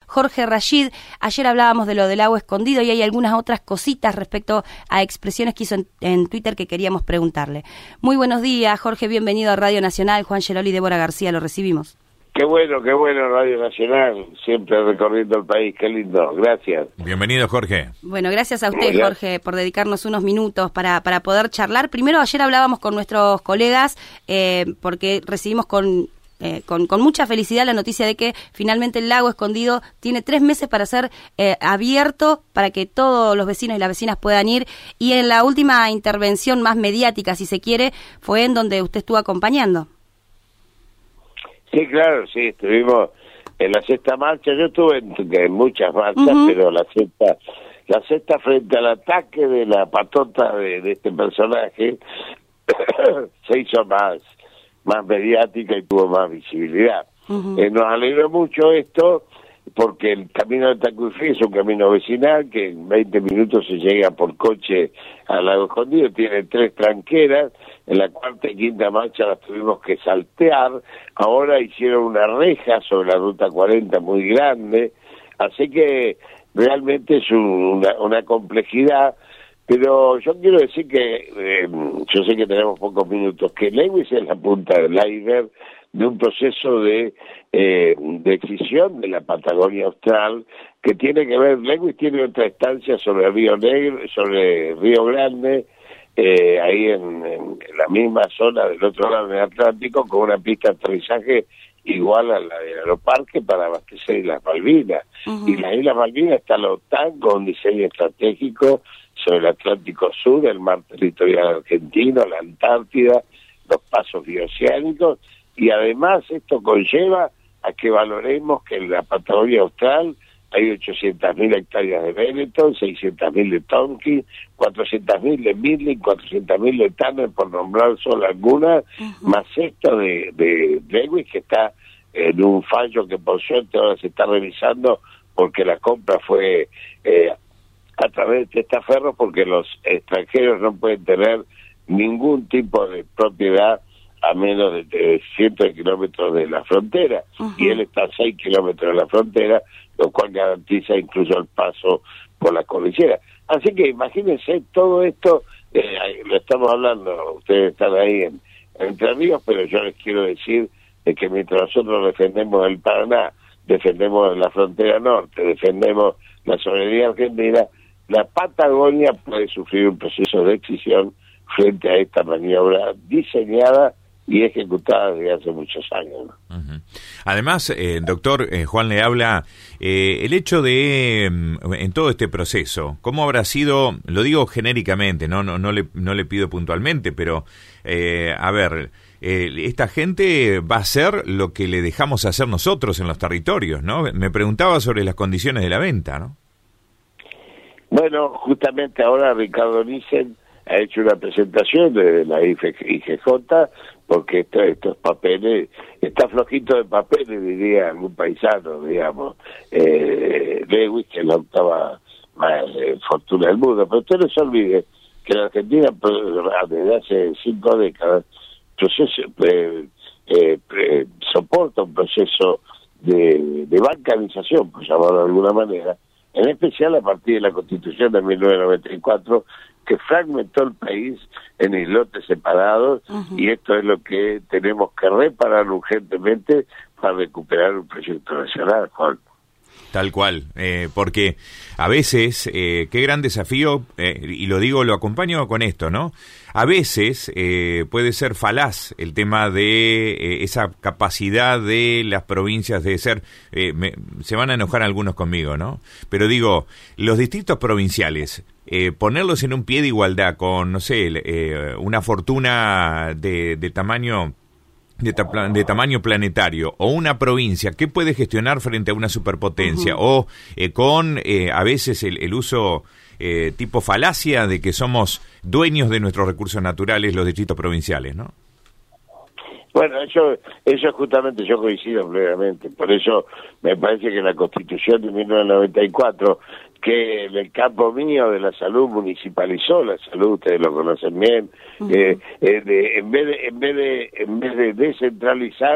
Jorge Rashid. Ayer hablábamos de lo del lago escondido y hay algunas otras cositas respecto a expresiones que hizo en Twitter que queríamos preguntarle. Muy buenos días, Jorge, bienvenido a Radio Nacional. Juan Geloli y Débora García, lo recibimos. Qué bueno, Radio Nacional, siempre recorriendo el país, qué lindo, gracias. Bienvenido, Jorge. Bueno, gracias a usted, Jorge, por dedicarnos unos minutos para poder charlar. Primero, ayer hablábamos con nuestros colegas, porque recibimos con mucha felicidad la noticia de que finalmente el lago escondido tiene 3 meses para ser abierto, para que todos los vecinos y las vecinas puedan ir, y en la última intervención más mediática, si se quiere, fue en donde usted estuvo acompañando. Sí, claro, sí, estuvimos en la sexta marcha. Yo estuve en muchas marchas, pero la sexta frente al ataque de la patota de este personaje se hizo más mediática y tuvo más visibilidad. Nos alegró mucho esto, porque el camino de Tacuifí es un camino vecinal que en 20 minutos se llega por coche al lago escondido, tiene 3 tranqueras, en la cuarta y quinta marcha las tuvimos que saltear, ahora hicieron una reja sobre la ruta 40 muy grande, así que realmente es una complejidad, pero yo quiero decir que, yo sé que tenemos pocos minutos, que Lewis es la punta del iceberg de un proceso de decisión de la Patagonia Austral que tiene que ver. Lewis tiene otra estancia sobre Río Negro, sobre Río Grande, ahí en la misma zona del otro lado del Atlántico, con una pista de aterrizaje igual a la de Aeroparque para abastecer Islas Malvinas. Y las Islas Malvinas está la OTAN con un diseño estratégico sobre el Atlántico Sur, el mar territorial argentino, la Antártida, los pasos bioceánicos, y además esto conlleva a que valoremos que en la Patagonia Austral hay 800.000 hectáreas de Benetton, 600.000 de Tonkin, 400.000 de Midland, 400.000 de Tanner, por nombrar solo algunas, más esto de Lewis, que está en un fallo que por suerte ahora se está revisando, porque la compra fue a través de testaferros, porque los extranjeros no pueden tener ningún tipo de propiedad a menos de cientos de kilómetros de la frontera, y él está a 6 kilómetros de la frontera, lo cual garantiza incluso el paso por la cordillera. Así que imagínense todo esto, lo estamos hablando, ustedes están ahí en Entre Ríos, pero yo les quiero decir que mientras nosotros defendemos el Paraná, defendemos la frontera norte, defendemos la soberanía argentina, la Patagonia puede sufrir un proceso de decisión frente a esta maniobra diseñada y ejecutada desde hace muchos años, ¿no? Además, doctor, Juan le habla, el hecho de, en todo este proceso, ¿cómo habrá sido, lo digo genéricamente, no le pido puntualmente, pero, a ver, esta gente va a hacer lo que le dejamos hacer nosotros en los territorios, ¿no? Me preguntaba sobre las condiciones de la venta, ¿no? Bueno, justamente ahora Ricardo Nissen ha hecho una presentación de la IGJ, porque estos papeles, está flojito de papeles, diría algún paisano, digamos, Lewis, que es la octava más fortuna del mundo. Pero usted no se olvide que la Argentina, desde hace 5 décadas, soporta un proceso de bancarización, por llamarlo de alguna manera, en especial a partir de la Constitución de 1994, que fragmentó el país en islotes separados, y esto es lo que tenemos que reparar urgentemente para recuperar un proyecto nacional, Juan. Tal cual, porque a veces, qué gran desafío, y lo acompaño con esto, ¿no? A veces puede ser falaz el tema de esa capacidad de las provincias de ser, se van a enojar algunos conmigo, ¿no? Pero digo, los distritos provinciales, ponerlos en un pie de igualdad con, no sé, una fortuna de tamaño planetario, o una provincia que puede gestionar frente a una superpotencia, o con a veces el uso tipo falacia de que somos dueños de nuestros recursos naturales, los distritos provinciales, ¿no? Bueno, eso justamente yo coincido plenamente. Por eso me parece que la Constitución de 1994, que en el campo mío de la salud municipalizó la salud, ustedes lo conocen bien, en vez de descentralizar,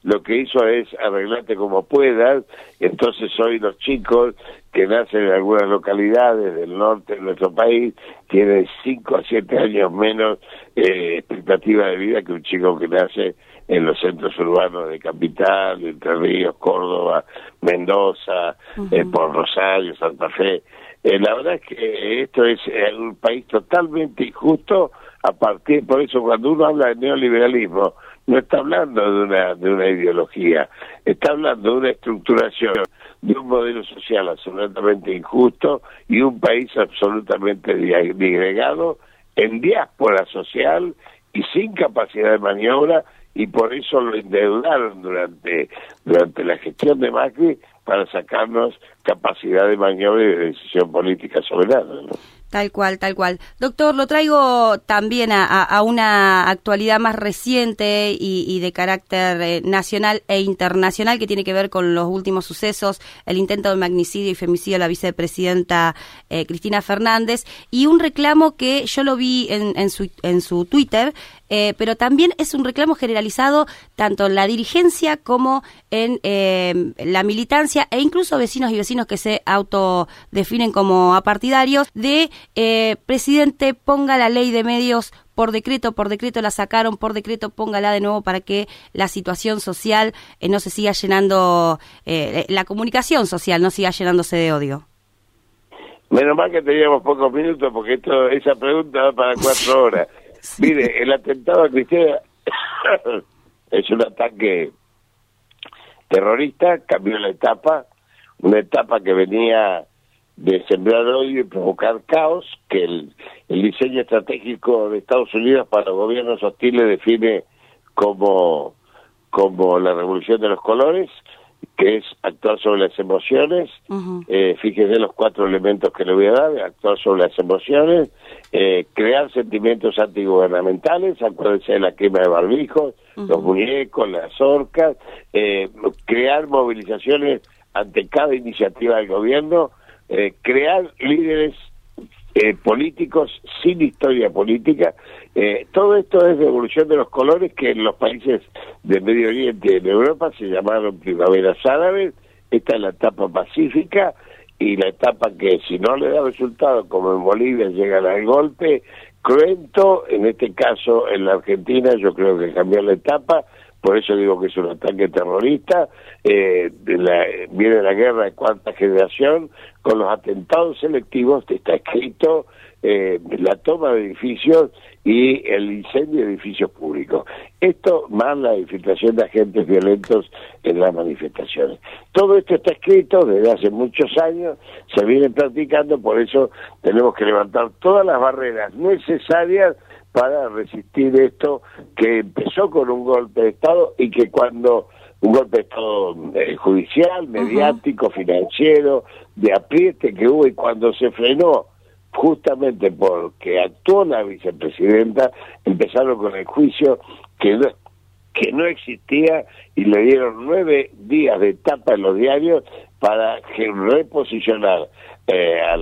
lo que hizo es arreglarte como puedas. Entonces hoy los chicos que nacen en algunas localidades del norte de nuestro país tienen 5 a 7 años menos expectativa de vida que un chico que nace en los centros urbanos de Capital, Entre Ríos, Córdoba, Mendoza, por Rosario, Santa Fe. La verdad es que esto es un país totalmente injusto. Por eso cuando uno habla de neoliberalismo, no está hablando de una ideología, está hablando de una estructuración, de un modelo social absolutamente injusto y un país absolutamente disgregado, en diáspora social y sin capacidad de maniobra, y por eso lo endeudaron durante la gestión de Macri para sacarnos capacidad de maniobra y de decisión política soberana, ¿no? Tal cual, tal cual. Doctor, lo traigo también a una actualidad más reciente y de carácter nacional e internacional que tiene que ver con los últimos sucesos, el intento de magnicidio y femicidio a la vicepresidenta Cristina Fernández, y un reclamo que yo lo vi en su Twitter, pero también es un reclamo generalizado tanto en la dirigencia como en la militancia e incluso vecinos y vecinos que se autodefinen como apartidarios de presidente, ponga la ley de medios por decreto la sacaron, por decreto póngala de nuevo para que la situación social no se siga llenando, la comunicación social no siga llenándose de odio. Menos mal que teníamos pocos minutos porque esa pregunta va para 4 horas. Sí. Mire, el atentado a Cristina es un ataque terrorista, cambió la etapa, una etapa que venía de sembrar odio y provocar caos, que el diseño estratégico de Estados Unidos para los gobiernos hostiles define como la revolución de los colores, que es actuar sobre las emociones. Fíjense los 4 elementos que le voy a dar: actuar sobre las emociones, crear sentimientos antigubernamentales, acuérdense de la quema de barbijos, los muñecos, las orcas, crear movilizaciones ante cada iniciativa del gobierno, crear líderes políticos sin historia política. Todo esto es revolución de los colores, que en los países del Medio Oriente y en Europa se llamaron primaveras árabes. Esta es la etapa pacífica, y la etapa que, si no le da resultado, como en Bolivia, llegan al golpe cruento. En este caso, en la Argentina, yo creo que cambió la etapa. Por eso digo que es un ataque terrorista. Viene la guerra de cuarta generación con los atentados selectivos. Está escrito la toma de edificios y el incendio de edificios públicos. Esto más la infiltración de agentes violentos en las manifestaciones. Todo esto está escrito desde hace muchos años, se viene practicando. Por eso tenemos que levantar todas las barreras necesarias para resistir esto, que empezó con un golpe de Estado, y que cuando un golpe de Estado judicial, mediático, financiero, de apriete que hubo, y cuando se frenó justamente porque actuó la vicepresidenta, empezaron con el juicio que no existía, y le dieron 9 días de tapa en los diarios para reposicionar a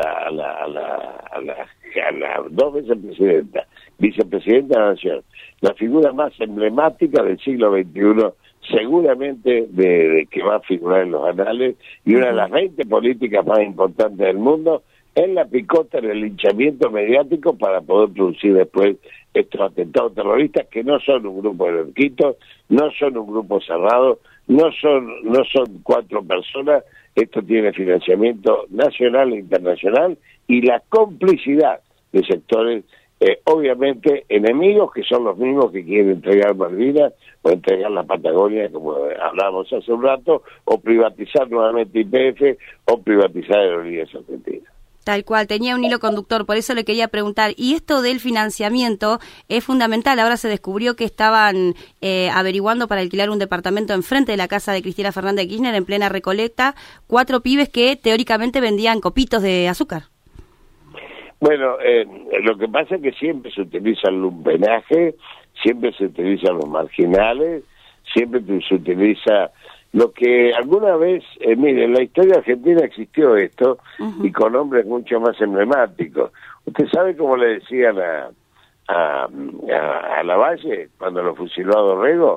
la 2 veces vicepresidenta de la Nación, la figura más emblemática del siglo XXI, seguramente de que va a figurar en los anales, y una de las 20 políticas más importantes del mundo, en la picota, en el linchamiento mediático, para poder producir después estos atentados terroristas, que no son un grupo de loquitos, no son un grupo cerrado, no son 4 personas. Esto tiene financiamiento nacional e internacional, y la complicidad de sectores obviamente enemigos, que son los mismos que quieren entregar Malvinas o entregar la Patagonia, como hablábamos hace un rato, o privatizar nuevamente YPF, o privatizar Aerolíneas Argentinas. Tal cual, tenía un hilo conductor, por eso le quería preguntar. Y esto del financiamiento es fundamental. Ahora se descubrió que estaban averiguando para alquilar un departamento enfrente de la casa de Cristina Fernández de Kirchner, en plena Recoleta, 4 pibes que teóricamente vendían copitos de azúcar. Bueno, lo que pasa es que siempre se utiliza el lumpenaje, siempre se utilizan los marginales, siempre se utiliza lo que alguna vez, mire, en la historia argentina existió esto, y con hombres mucho más emblemáticos. ¿Usted sabe cómo le decían a Lavalle cuando lo fusiló a Dorrego?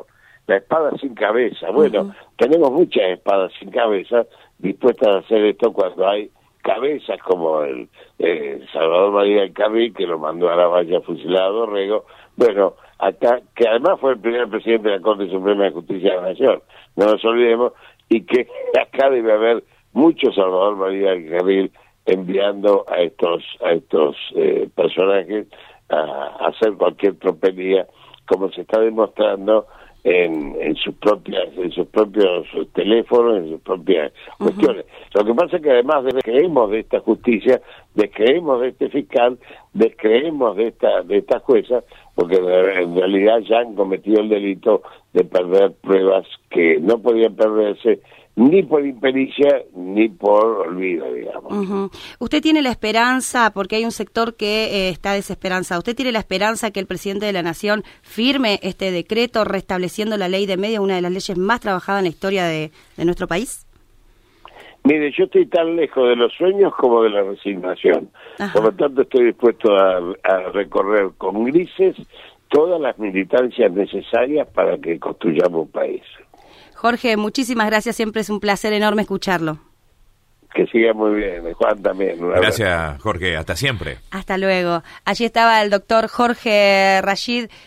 la espada sin cabeza. Bueno, tenemos muchas espadas sin cabeza dispuestas a hacer esto cuando hay cabezas como el Salvador María del Carril, que lo mandó a la valla fusilado a Dorrego. Bueno, acá, que además fue el primer presidente de la Corte Suprema de Justicia de la Nación, no nos olvidemos, y que acá debe haber mucho Salvador María del Carril enviando a estos personajes a hacer cualquier tropelía, como se está demostrando en sus propios teléfonos, en sus propias cuestiones. Lo que pasa es que además descreemos de esta justicia, descreemos de este fiscal, descreemos de esta jueza, porque en realidad ya han cometido el delito de perder pruebas que no podían perderse ni por impericia ni por olvido, digamos. Usted tiene la esperanza, porque hay un sector que está desesperanzado, ¿usted tiene la esperanza que el presidente de la Nación firme este decreto restableciendo la ley de medios, una de las leyes más trabajadas en la historia de nuestro país? Mire, yo estoy tan lejos de los sueños como de la resignación. Por lo tanto, estoy dispuesto a recorrer con grises todas las militancias necesarias para que construyamos un país. Jorge, muchísimas gracias, siempre es un placer enorme escucharlo. Que siga muy bien, Juan también. Gracias, Jorge, hasta siempre. Hasta luego. Allí estaba el doctor Jorge Rashid.